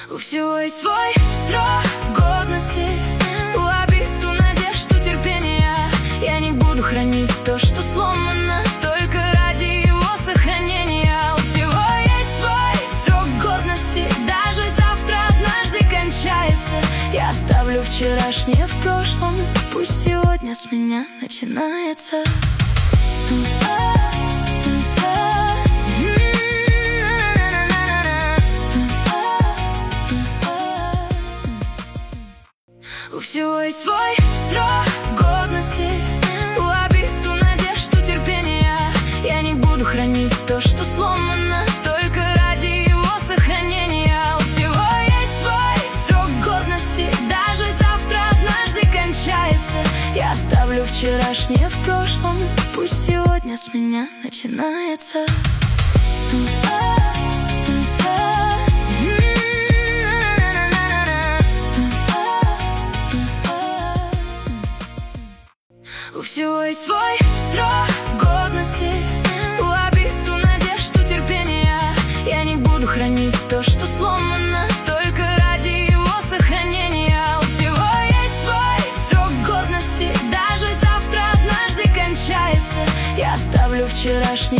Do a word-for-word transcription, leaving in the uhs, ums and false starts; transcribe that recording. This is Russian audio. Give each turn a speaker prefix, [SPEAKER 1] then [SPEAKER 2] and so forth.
[SPEAKER 1] У всего есть свой срок годности, у обид, у надежд, у терпения. Я не буду хранить то, что сломано, только ради его сохранения. У всего есть свой срок годности, даже завтра однажды кончается. Я оставлю вчерашнее в прошлом, пусть сегодня с меня начинается. У всего есть свой срок годности, у обид, у надежд, у терпения. Я не буду хранить то, что сломано, только ради его сохранения. У всего есть свой срок годности, даже завтра однажды кончается. Я оставлю вчерашнее в прошлом, пусть сегодня с меня начинается. У всего есть свой срок годности, у обид, у надежд, у терпения. Я не буду хранить то, что сломано, только ради его сохранения. У всего есть свой срок годности, даже завтра однажды кончается. Я оставлю вчерашний